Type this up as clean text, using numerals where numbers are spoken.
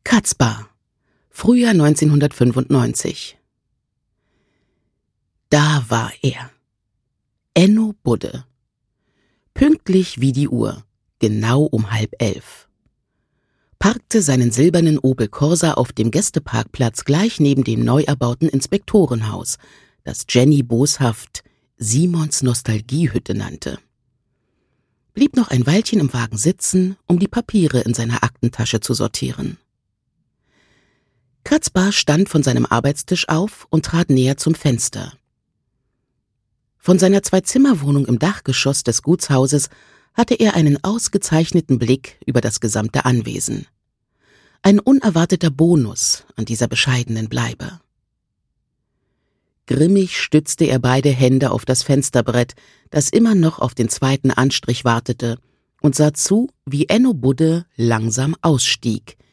Katzbar, Frühjahr 1995. Da war er. Enno Budde. Pünktlich wie die Uhr, genau um 10:30. Parkte seinen silbernen Opel Corsa auf dem Gästeparkplatz gleich neben dem neu erbauten Inspektorenhaus, das Jenny boshaft Simons Nostalgiehütte nannte. Blieb noch ein Weilchen im Wagen sitzen, um die Papiere in seiner Aktentasche zu sortieren. Katzbar stand von seinem Arbeitstisch auf und trat näher zum Fenster. Von seiner Zwei-Zimmer-Wohnung im Dachgeschoss des Gutshauses hatte er einen ausgezeichneten Blick über das gesamte Anwesen. Ein unerwarteter Bonus an dieser bescheidenen Bleibe. Grimmig stützte er beide Hände auf das Fensterbrett, das immer noch auf den zweiten Anstrich wartete, und sah zu, wie Enno Budde langsam ausstieg,